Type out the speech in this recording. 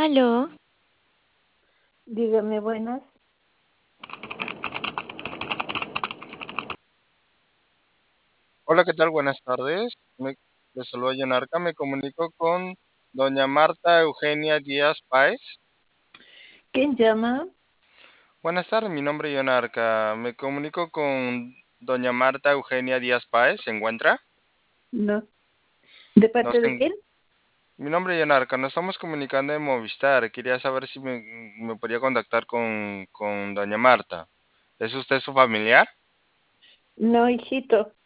Aló, Dígame, buenas. Hola, ¿qué tal? Buenas tardes. Les saluda Yonarca. Me comunico con doña Marta Eugenia Díaz Páez. ¿Quién llama? Buenas tardes, mi nombre es Yonarca. Me comunico con doña Marta Eugenia Díaz Páez. ¿Se encuentra? No. ¿De No parte de se- quién? Mi nombre es Yonarca. Nos estamos comunicando de Movistar. Quería saber si me podría contactar con doña Marta. ¿Es usted su familiar? No, hijito.